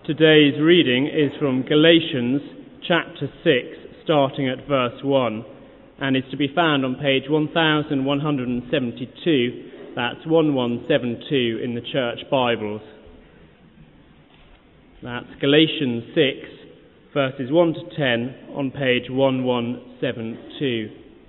Today's reading is from Galatians chapter 6, starting at verse 1, and is to be found on page 1172, that's 1172 in the Church Bibles. That's Galatians 6, verses 1 to 10 on page 1172.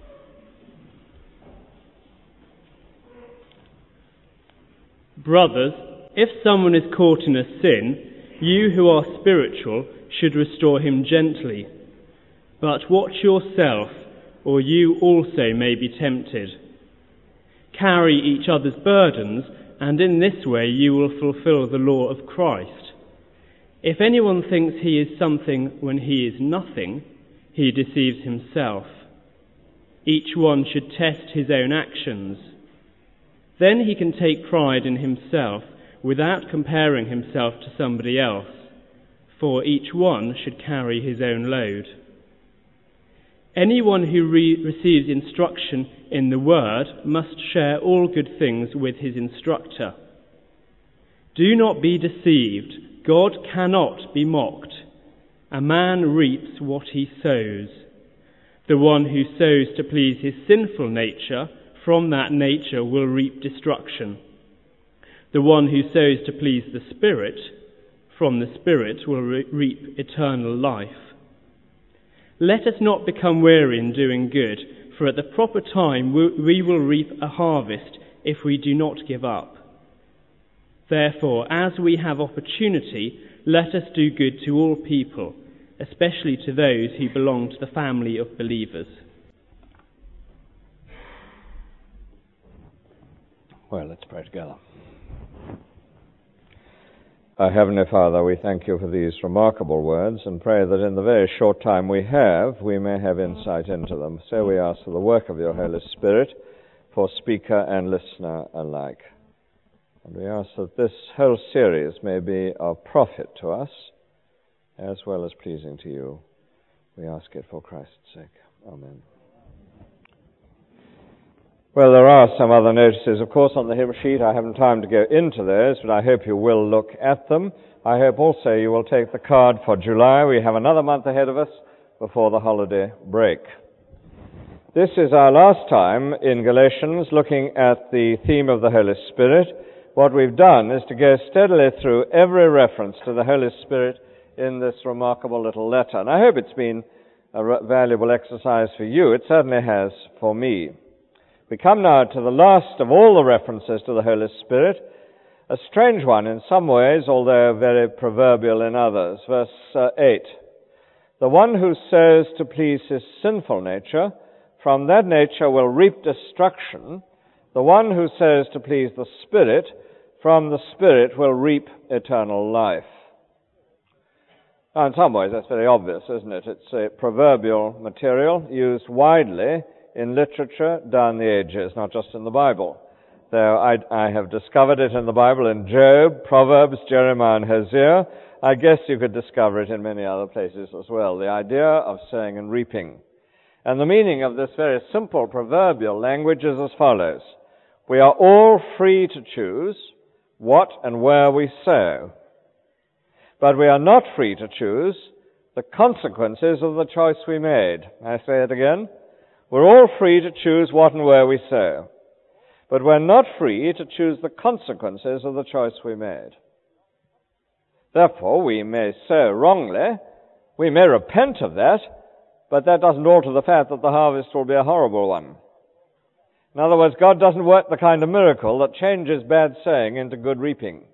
Brothers, if someone is caught in a sin, you who are spiritual should restore him gently. But watch yourself, or you also may be tempted. Carry each other's burdens, and in this way you will fulfill the law of Christ. If anyone thinks he is something when he is nothing, he deceives himself. Each one should test his own actions. Then he can take pride in himself, without comparing himself to somebody else, for each one should carry his own load. Anyone who receives instruction in the word must share all good things with his instructor. Do not be deceived. God cannot be mocked. A man reaps what he sows. The one who sows to please his sinful nature, from that nature will reap destruction. The one who sows to please the Spirit, from the Spirit will reap eternal life. Let us not become weary in doing good, for at the proper time we will reap a harvest if we do not give up. Therefore, as we have opportunity, let us do good to all people, especially to those who belong to the family of believers. Well, let's pray together. Our Heavenly Father, we thank you for these remarkable words and pray that in the very short time we may have insight into them. So we ask for the work of your Holy Spirit for speaker and listener alike. And we ask that this whole series may be of profit to us as well as pleasing to you. We ask it for Christ's sake. Amen. Well, there are some other notices, of course, on the hymn sheet. I haven't time to go into those, but I hope you will look at them. I hope also you will take the card for July. We have another month ahead of us before the holiday break. This is our last time in Galatians looking at the theme of the Holy Spirit. What we've done is to go steadily through every reference to the Holy Spirit in this remarkable little letter. And I hope it's been a valuable exercise for you. It certainly has for me. We come now to the last of all the references to the Holy Spirit, a strange one in some ways, although very proverbial in others. Verse 8, the one who sows to please his sinful nature, from that nature will reap destruction. The one who sows to please the Spirit, from the Spirit will reap eternal life. Now, in some ways, that's very obvious, isn't it? It's a proverbial material used widely in literature down the ages, not just in the Bible. Though I have discovered it in the Bible in Job, Proverbs, Jeremiah, and Hosea, I guess you could discover it in many other places as well. The idea of sowing and reaping. And the meaning of this very simple proverbial language is as follows. We are all free to choose what and where we sow. But we are not free to choose the consequences of the choice we made. I say it again. We're all free to choose what and where we sow, but we're not free to choose the consequences of the choice we made. Therefore, we may sow wrongly, we may repent of that, but that doesn't alter the fact that the harvest will be a horrible one. In other words, God doesn't work the kind of miracle that changes bad sowing into good reaping.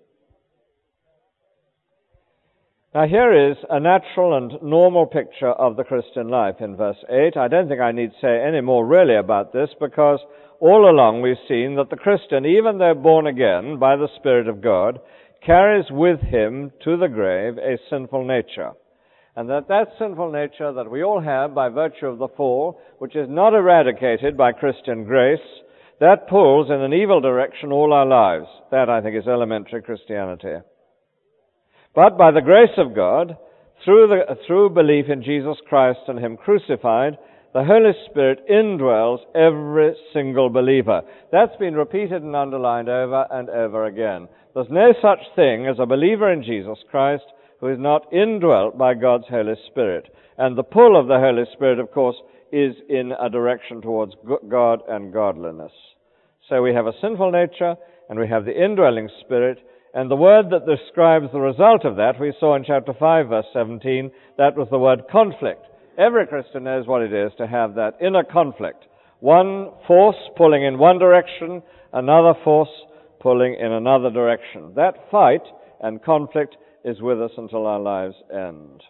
Now here is a natural and normal picture of the Christian life in verse 8. I don't think I need say any more really about this because all along we've seen that the Christian, even though born again by the Spirit of God, carries with him to the grave a sinful nature. And that sinful nature that we all have by virtue of the fall, which is not eradicated by Christian grace, that pulls in an evil direction all our lives. That, I think, is elementary Christianity. But by the grace of God, through belief in Jesus Christ and Him crucified, the Holy Spirit indwells every single believer. That's been repeated and underlined over and over again. There's no such thing as a believer in Jesus Christ who is not indwelt by God's Holy Spirit. And the pull of the Holy Spirit, of course, is in a direction towards God and godliness. So we have a sinful nature, and we have the indwelling Spirit, and the word that describes the result of that, we saw in chapter 5, verse 17, that was the word conflict. Every Christian knows what it is to have that inner conflict. One force pulling in one direction, another force pulling in another direction. That fight and conflict is with us until our lives end.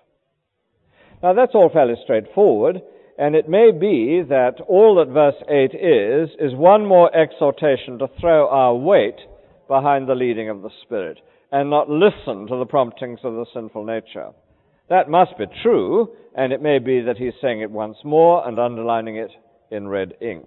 Now that's all fairly straightforward, and it may be that all that verse 8 is one more exhortation to throw our weight behind the leading of the Spirit and not listen to the promptings of the sinful nature. That must be true, and it may be that he's saying it once more and underlining it in red ink.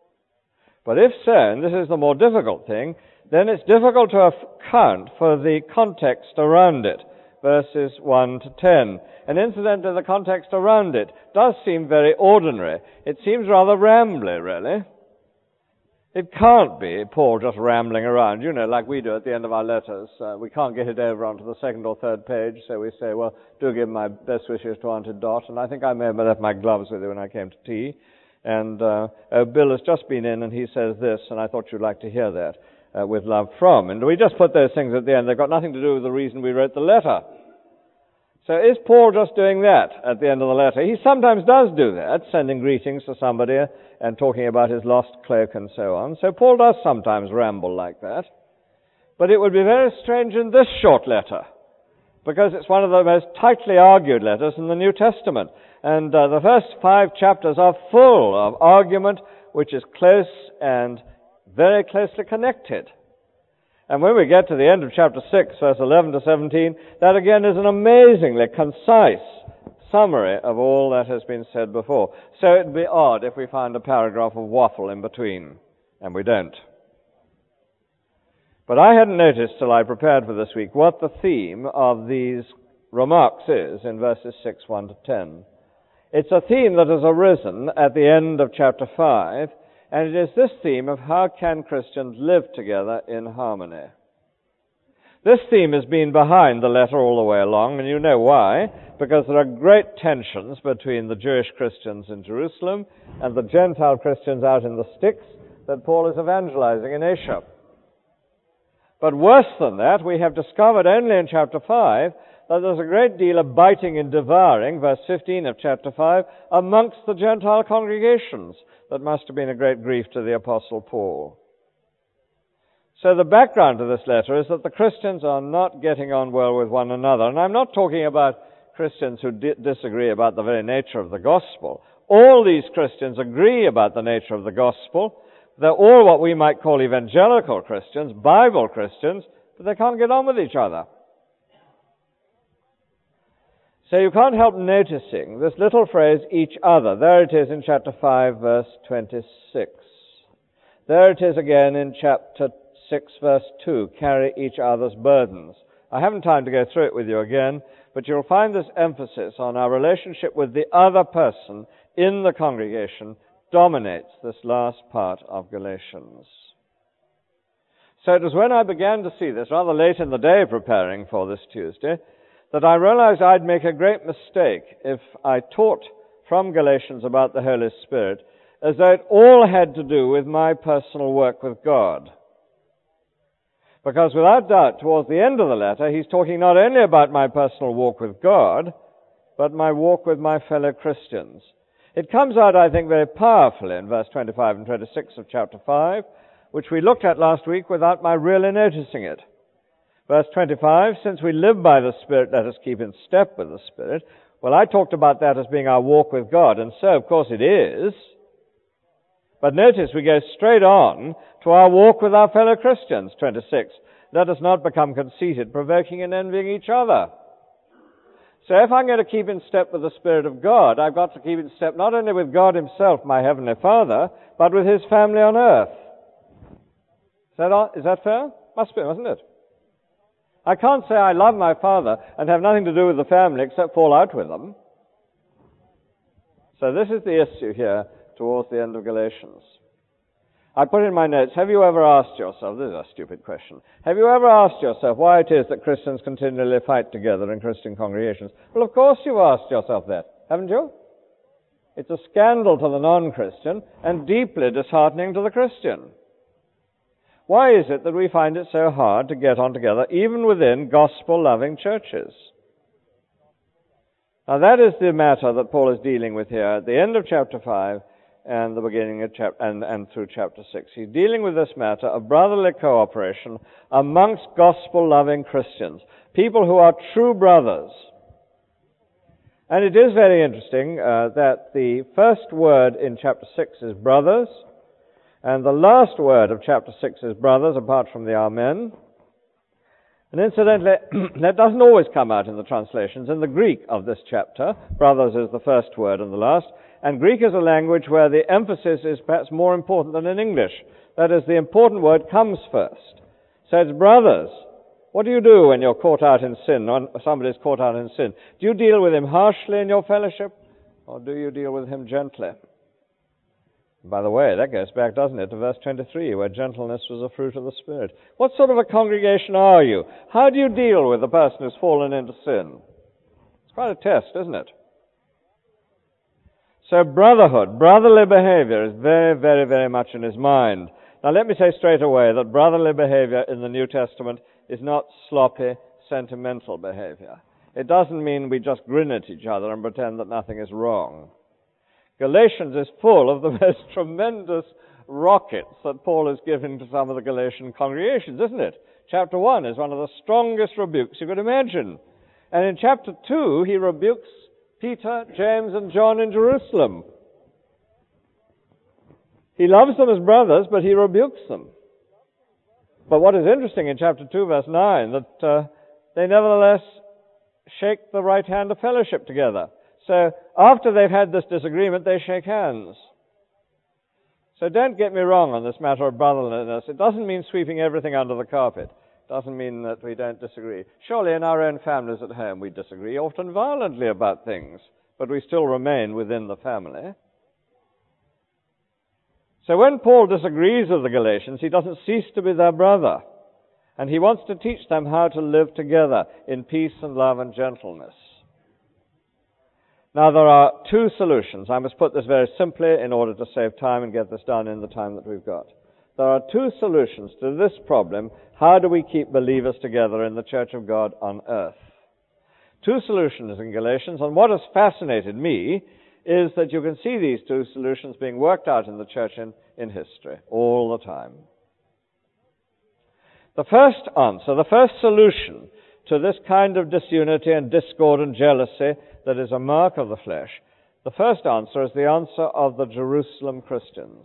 But if so, and this is the more difficult thing, then it's difficult to account for the context around it, verses 1 to 10. And incidentally, the context around it does seem very ordinary. It seems rather rambly, really. It can't be Paul just rambling around, like we do at the end of our letters. We can't get it over onto the second or third page, so we say, well, do give my best wishes to Auntie Dot, and I think I may have left my gloves with you when I came to tea. And Bill has just been in, and he says this, and I thought you'd like to hear that, with love from. And we just put those things at the end. They've got nothing to do with the reason we wrote the letter. So is Paul just doing that at the end of the letter? He sometimes does do that, sending greetings to somebody and talking about his lost cloak and so on. So Paul does sometimes ramble like that. But it would be very strange in this short letter, because it's one of the most tightly argued letters in the New Testament. And the first 5 chapters are full of argument which is close and very closely connected. And when we get to the end of chapter 6, verse 11 to 17, that again is an amazingly concise summary of all that has been said before. So it'd be odd if we found a paragraph of waffle in between, and we don't. But I hadn't noticed till I prepared for this week what the theme of these remarks is in verses 6, 1 to 10. It's a theme that has arisen at the end of chapter 5, and it is this theme of how can Christians live together in harmony. This theme has been behind the letter all the way along, and you know why, because there are great tensions between the Jewish Christians in Jerusalem and the Gentile Christians out in the sticks that Paul is evangelizing in Asia. But worse than that, we have discovered only in chapter 5 that there's a great deal of biting and devouring, verse 15 of chapter 5, amongst the Gentile congregations. That must have been a great grief to the Apostle Paul. So the background to this letter is that the Christians are not getting on well with one another. And I'm not talking about Christians who disagree about the very nature of the gospel. All these Christians agree about the nature of the gospel. They're all what we might call evangelical Christians, Bible Christians, but they can't get on with each other. So you can't help noticing this little phrase, each other. There it is in chapter 5, verse 26. There it is again in chapter 6, verse 2, carry each other's burdens. I haven't time to go through it with you again, but you'll find this emphasis on our relationship with the other person in the congregation dominates this last part of Galatians. So it was when I began to see this, rather late in the day preparing for this Tuesday, that I realized I'd make a great mistake if I taught from Galatians about the Holy Spirit as though it all had to do with my personal work with God. Because without doubt, towards the end of the letter, he's talking not only about my personal walk with God, but my walk with my fellow Christians. It comes out, I think, very powerfully in verse 25 and 26 of chapter 5, which we looked at last week without my really noticing it. Verse 25, since we live by the Spirit, let us keep in step with the Spirit. Well, I talked about that as being our walk with God, and so, of course, it is. But notice we go straight on to our walk with our fellow Christians, 26. Let us not become conceited, provoking and envying each other. So if I'm going to keep in step with the Spirit of God, I've got to keep in step not only with God himself, my Heavenly Father, but with his family on earth. Is that fair? Must be, mustn't it? I can't say I love my father and have nothing to do with the family except fall out with them. So this is the issue here towards the end of Galatians. I put in my notes, have you ever asked yourself, this is a stupid question, have you ever asked yourself why it is that Christians continually fight together in Christian congregations? Well, of course you've asked yourself that, haven't you? It's a scandal to the non-Christian and deeply disheartening to the Christian. Why is it that we find it so hard to get on together, even within gospel-loving churches? Now that is the matter that Paul is dealing with here at the end of chapter 5 and the beginning of and through chapter 6. He's dealing with this matter of brotherly cooperation amongst gospel-loving Christians, people who are true brothers. And it is very interesting that the first word in chapter 6 is brothers, and the last word of chapter 6 is brothers, apart from the amen. And incidentally, that doesn't always come out in the translations. In the Greek of this chapter, brothers is the first word and the last. And Greek is a language where the emphasis is perhaps more important than in English. That is, the important word comes first. So it's brothers. What do you do when you're caught out in sin, or somebody's caught out in sin? Do you deal with him harshly in your fellowship, or do you deal with him gently? By the way, that goes back, doesn't it, to verse 23, where gentleness was a fruit of the Spirit. What sort of a congregation are you? How do you deal with a person who's fallen into sin? It's quite a test, isn't it? So brotherhood, brotherly behavior is very, very, very much in his mind. Now let me say straight away that brotherly behavior in the New Testament is not sloppy, sentimental behavior. It doesn't mean we just grin at each other and pretend that nothing is wrong. Galatians is full of the most tremendous rockets that Paul is giving to some of the Galatian congregations, isn't it? Chapter 1 is one of the strongest rebukes you could imagine. And in chapter 2, he rebukes Peter, James, and John in Jerusalem. He loves them as brothers, but he rebukes them. But what is interesting in chapter 2, verse 9, that they nevertheless shake the right hand of fellowship together. So after they've had this disagreement, they shake hands. So don't get me wrong on this matter of brotherliness. It doesn't mean sweeping everything under the carpet. It doesn't mean that we don't disagree. Surely in our own families at home we disagree, often violently about things, but we still remain within the family. So when Paul disagrees with the Galatians, he doesn't cease to be their brother. And he wants to teach them how to live together in peace and love and gentleness. Now there are two solutions. I must put this very simply in order to save time and get this done in the time that we've got. There are two solutions to this problem. How do we keep believers together in the Church of God on earth? Two solutions in Galatians, and what has fascinated me is that you can see these two solutions being worked out in the church in history all the time. The first answer, the first solution to this kind of disunity and discord and jealousy that is a mark of the flesh, the first answer is the answer of the Jerusalem Christians.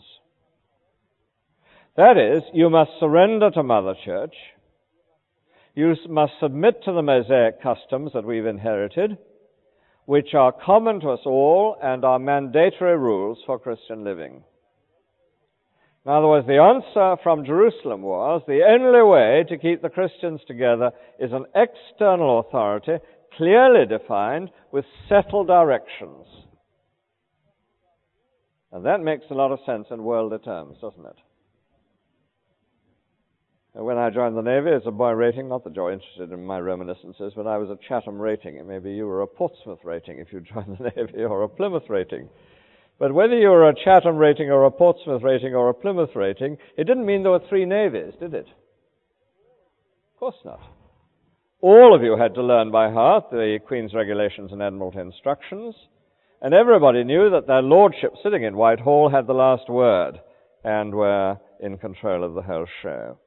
That is, you must surrender to Mother Church. You must submit to the Mosaic customs that we've inherited, which are common to us all and are mandatory rules for Christian living. In other words, the answer from Jerusalem was the only way to keep the Christians together is an external authority, clearly defined, with settled directions. And that makes a lot of sense in worldly terms, doesn't it? When I joined the Navy as a boy rating, not that you're interested in my reminiscences, but I was a Chatham rating, and maybe you were a Portsmouth rating if you joined the Navy, or a Plymouth rating. But whether you were a Chatham rating or a Portsmouth rating or a Plymouth rating, it didn't mean there were three navies, did it? Of course not. All of you had to learn by heart the Queen's Regulations and Admiralty Instructions, and everybody knew that their lordship sitting in Whitehall had the last word and were in control of the whole show.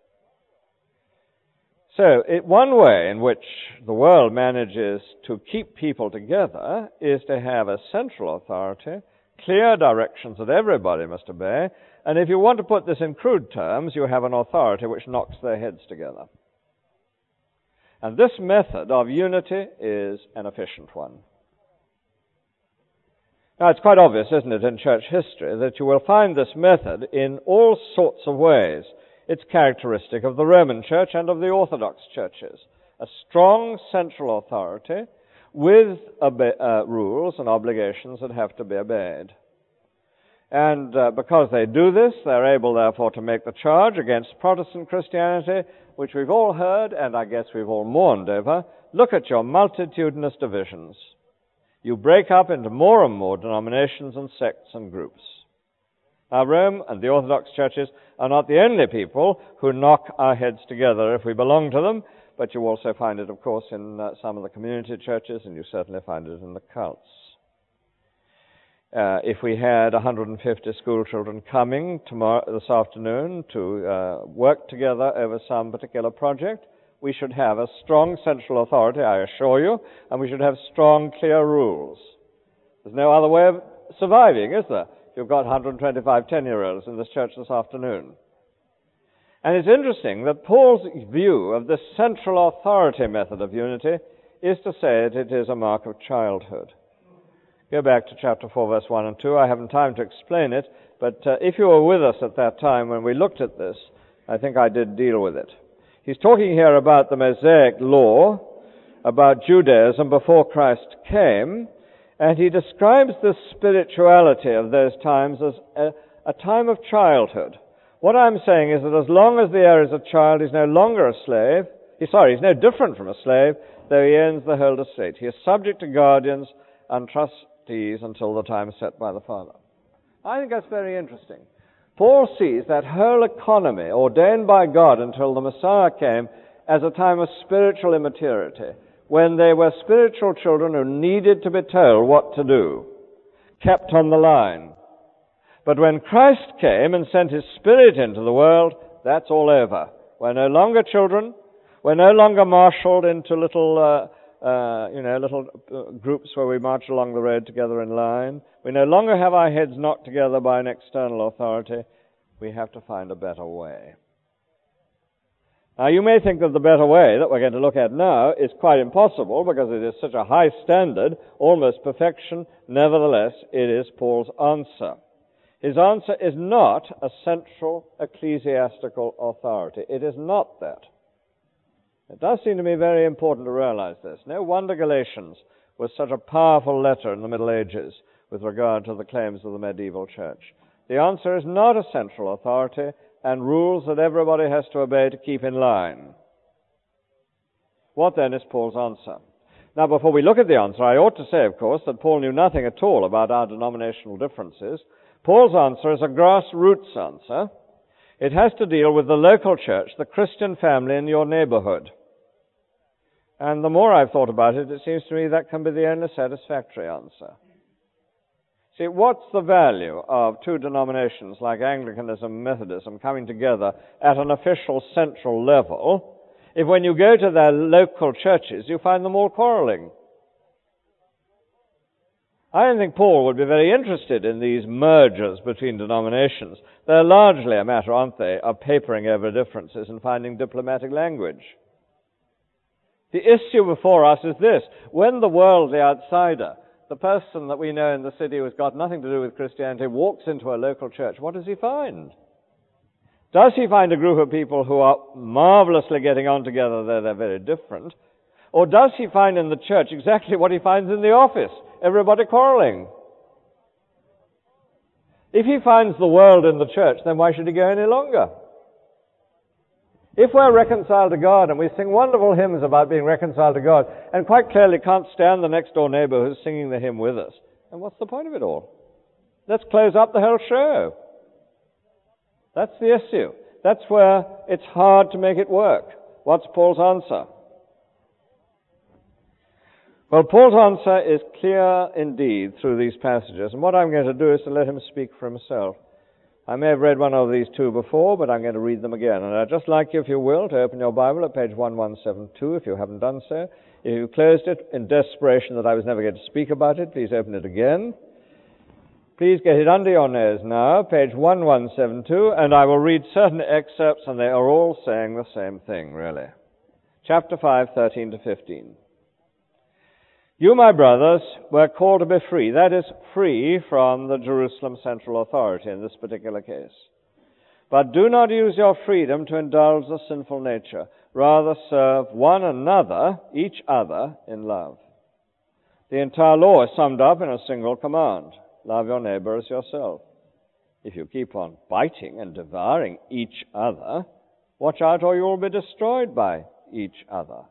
So, one way in which the world manages to keep people together is to have a central authority, clear directions that everybody must obey, and if you want to put this in crude terms, you have an authority which knocks their heads together. And this method of unity is an efficient one. Now, it's quite obvious, isn't it, in church history, that you will find this method in all sorts of ways. It's characteristic of the Roman Church and of the Orthodox churches. A strong central authority with rules and obligations that have to be obeyed. And because they do this, they're able, therefore, to make the charge against Protestant Christianity, which we've all heard, and I guess we've all mourned over. Look at your multitudinous divisions. You break up into more and more denominations and sects and groups. Now, Rome and the Orthodox churches are not the only people who knock our heads together if we belong to them, but you also find it, of course, in some of the community churches, and you certainly find it in the cults. If we had 150 school children coming this afternoon to work together over some particular project, we should have a strong central authority, I assure you, and we should have strong, clear rules. There's no other way of surviving, is there? You've got 125 10-year-olds in this church this afternoon. And it's interesting that Paul's view of this central authority method of unity is to say that it is a mark of childhood. Go back to chapter 4, verse 1 and 2. I haven't time to explain it, but if you were with us at that time when we looked at this, I think I did deal with it. He's talking here about the Mosaic law, about Judaism before Christ came, and he describes the spirituality of those times as a time of childhood. What I'm saying is that as long as the heir is a child, he's no longer a slave. He's no different from a slave, though he owns the whole estate. He is subject to guardians and trustees until the time set by the father. I think that's very interesting. Paul sees that whole economy ordained by God until the Messiah came as a time of spiritual immaturity, when they were spiritual children who needed to be told what to do, kept on the line. But when Christ came and sent his Spirit into the world, that's all over. We're no longer children. We're no longer marshaled into little groups where we march along the road together in line. We no longer have our heads knocked together by an external authority. We have to find a better way. Now, you may think that the better way that we're going to look at now is quite impossible because it is such a high standard, almost perfection. Nevertheless, it is Paul's answer. His answer is not a central ecclesiastical authority. It is not that. It does seem to me very important to realize this. No wonder Galatians was such a powerful letter in the Middle Ages with regard to the claims of the medieval church. The answer is not a central authority and rules that everybody has to obey to keep in line. What then is Paul's answer? Now, before we look at the answer, I ought to say, of course, that Paul knew nothing at all about our denominational differences. Paul's answer is a grassroots answer. It has to deal with the local church, the Christian family in your neighborhood. And the more I've thought about it, it seems to me that can be the only satisfactory answer. See, what's the value of two denominations like Anglicanism and Methodism coming together at an official central level if when you go to their local churches you find them all quarreling? I don't think Paul would be very interested in these mergers between denominations. They're largely a matter, aren't they, of papering over differences and finding diplomatic language. The issue before us is this: when the worldly outsider, the person that we know in the city who's got nothing to do with Christianity, walks into a local church, what does he find? Does he find a group of people who are marvelously getting on together, though they're very different? Or does he find in the church exactly what he finds in the office? Everybody quarreling. If he finds the world in the church, then why should he go any longer? If we're reconciled to God and we sing wonderful hymns about being reconciled to God and quite clearly can't stand the next door neighbor who's singing the hymn with us, then what's the point of it all? Let's close up the whole show. That's the issue. That's where it's hard to make it work. What's Paul's answer? Well, Paul's answer is clear indeed through these passages, and what I'm going to do is to let him speak for himself. I may have read one of these two before, but I'm going to read them again. And I'd just like you, if you will, to open your Bible at page 1172, if you haven't done so. If you closed it in desperation that I was never going to speak about it, please open it again. Please get it under your nose now, page 1172, and I will read certain excerpts, and they are all saying the same thing, really. Chapter 5, 13 to 15. You, my brothers, were called to be free. That is, free from the Jerusalem central authority in this particular case. But do not use your freedom to indulge the sinful nature. Rather serve one another, each other, in love. The entire law is summed up in a single command. Love your neighbor as yourself. If you keep on biting and devouring each other, watch out or you will be destroyed by each other.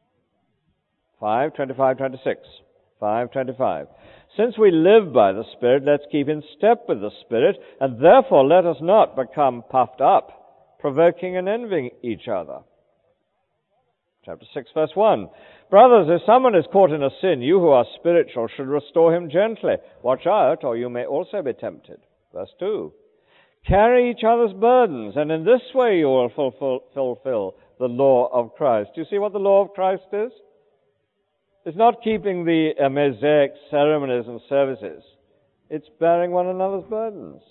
5:25-26. 5:25. Since we live by the Spirit, let's keep in step with the Spirit, and therefore let us not become puffed up, provoking and envying each other. Chapter 6, verse 1. Brothers, if someone is caught in a sin, you who are spiritual should restore him gently. Watch out, or you may also be tempted. Verse 2. Carry each other's burdens, and in this way you will fulfill the law of Christ. Do you see what the law of Christ is? It's not keeping the Mosaic ceremonies and services. It's bearing one another's burdens.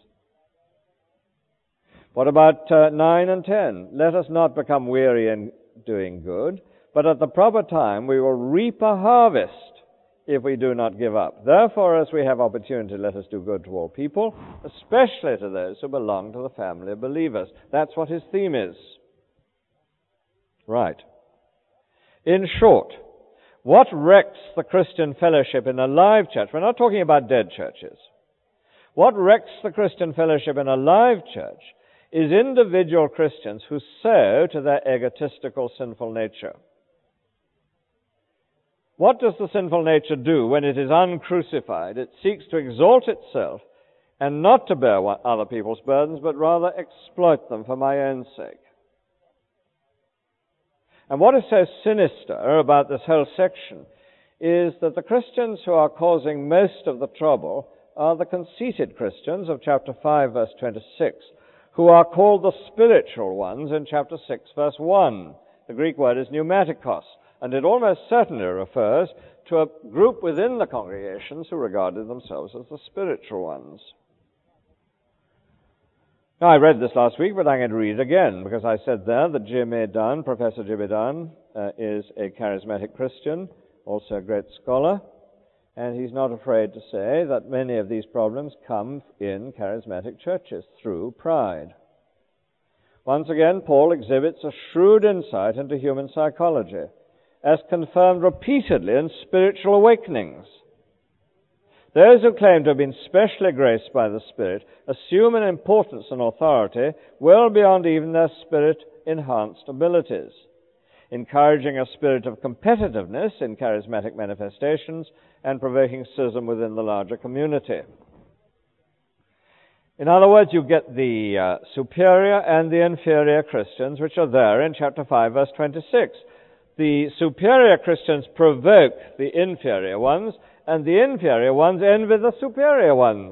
What about 9 and 10? Let us not become weary in doing good, but at the proper time we will reap a harvest if we do not give up. Therefore, as we have opportunity, let us do good to all people, especially to those who belong to the family of believers. That's what his theme is. Right. In short, what wrecks the Christian fellowship in a live church? We're not talking about dead churches. What wrecks the Christian fellowship in a live church is individual Christians who sow to their egotistical sinful nature. What does the sinful nature do when it is uncrucified? It seeks to exalt itself and not to bear other people's burdens, but rather exploit them for my own sake. And what is so sinister about this whole section is that the Christians who are causing most of the trouble are the conceited Christians of chapter 5, verse 26, who are called the spiritual ones in chapter 6, verse 1. The Greek word is pneumatikos, and it almost certainly refers to a group within the congregations who regarded themselves as the spiritual ones. Now, I read this last week, but I'm going to read it again, because I said there that Jimmy Dunn, Professor Jimmy Dunn, is a charismatic Christian, also a great scholar, and he's not afraid to say that many of these problems come in charismatic churches through pride. Once again, Paul exhibits a shrewd insight into human psychology, as confirmed repeatedly in spiritual awakenings. Those who claim to have been specially graced by the Spirit assume an importance and authority well beyond even their Spirit-enhanced abilities, encouraging a spirit of competitiveness in charismatic manifestations and provoking schism within the larger community. In other words, you get the superior and the inferior Christians, which are there in chapter 5, verse 26. The superior Christians provoke the inferior ones, and the inferior ones envy the superior ones.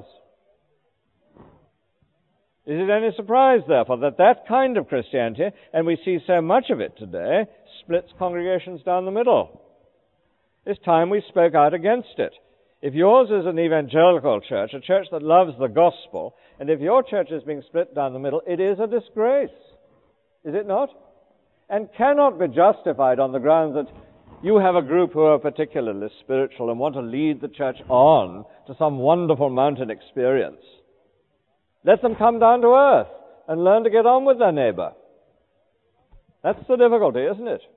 Is it any surprise, therefore, that that kind of Christianity, and we see so much of it today, splits congregations down the middle? It's time we spoke out against it. If yours is an evangelical church, a church that loves the gospel, and if your church is being split down the middle, it is a disgrace. Is it not? And cannot be justified on the grounds that you have a group who are particularly spiritual and want to lead the church on to some wonderful mountain experience. Let them come down to earth and learn to get on with their neighbor. That's the difficulty, isn't it?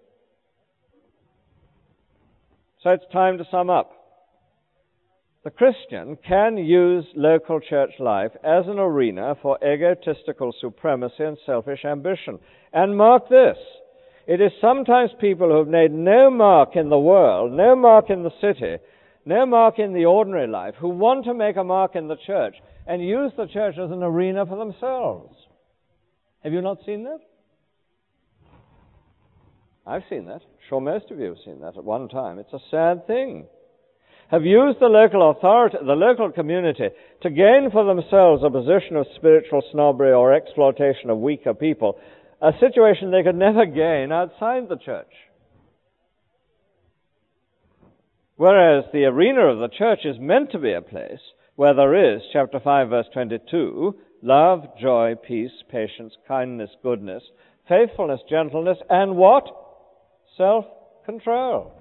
So it's time to sum up. The Christian can use local church life as an arena for egotistical supremacy and selfish ambition. And mark this, it is sometimes people who have made no mark in the world, no mark in the city, no mark in the ordinary life, who want to make a mark in the church and use the church as an arena for themselves. Have you not seen that? I've seen that. I'm sure most of you have seen that at one time. It's a sad thing. Have used the local authority, the local community, to gain for themselves a position of spiritual snobbery or exploitation of weaker people, a situation they could never gain outside the church. Whereas the arena of the church is meant to be a place where there is, chapter 5, verse 22, love, joy, peace, patience, kindness, goodness, faithfulness, gentleness, and what? Self-control.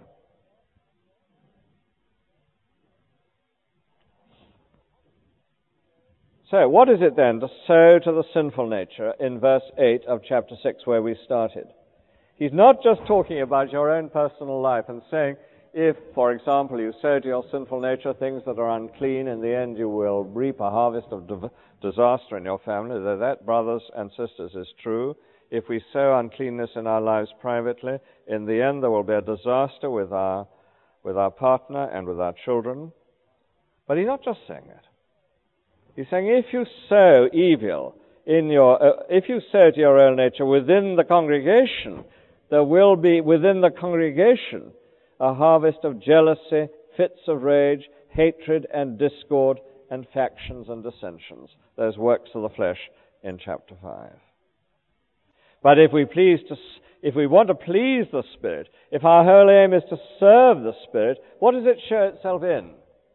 So, what is it then to sow to the sinful nature in verse 8 of chapter 6 where we started? He's not just talking about your own personal life and saying, if, for example, you sow to your sinful nature things that are unclean, in the end you will reap a harvest of disaster in your family. Though that, brothers and sisters, is true. If we sow uncleanness in our lives privately, in the end there will be a disaster with our partner and with our children. But he's not just saying it. He's saying if you sow evil if you sow to your own nature within the congregation, there will be within the congregation a harvest of jealousy, fits of rage, hatred and discord, and factions and dissensions. Those works of the flesh in chapter 5. But if we want to please the Spirit, if our whole aim is to serve the Spirit, what does it show itself in?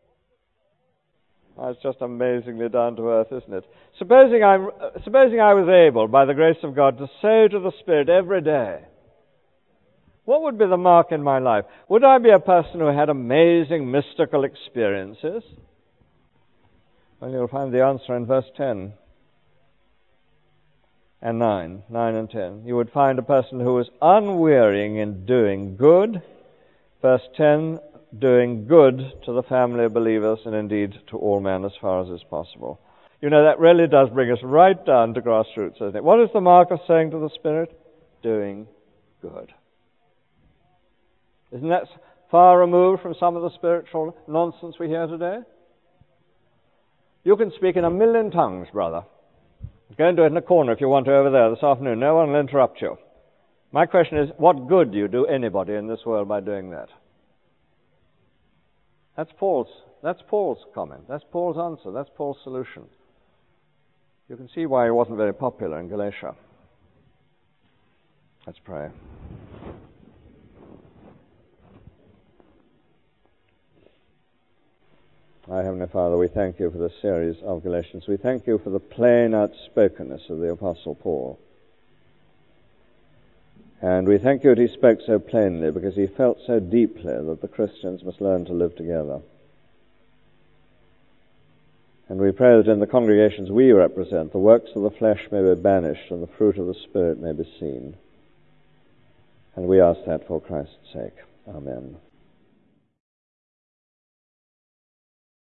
Oh, it's just amazingly down to earth, isn't it? Supposing I was able, by the grace of God, to sow to the Spirit every day, what would be the mark in my life? Would I be a person who had amazing mystical experiences? Well, you'll find the answer in verse 10 and 9 and 10. You would find a person who was unwearying in doing good. Verse 10, doing good to the family of believers and indeed to all men as far as is possible. You know, that really does bring us right down to grassroots, doesn't it? What is the mark of saying to the Spirit? Doing good. Isn't that far removed from some of the spiritual nonsense we hear today? You can speak in 1,000,000 tongues, brother. Go and do it in a corner if you want to over there this afternoon. No one will interrupt you. My question is, what good do you do anybody in this world by doing that? That's Paul's comment. That's Paul's answer. That's Paul's solution. You can see why he wasn't very popular in Galatia. Let's pray. Our Heavenly Father, we thank you for this series of Galatians. We thank you for the plain outspokenness of the Apostle Paul. And we thank you that he spoke so plainly because he felt so deeply that the Christians must learn to live together. And we pray that in the congregations we represent, the works of the flesh may be banished and the fruit of the Spirit may be seen. And we ask that for Christ's sake. Amen.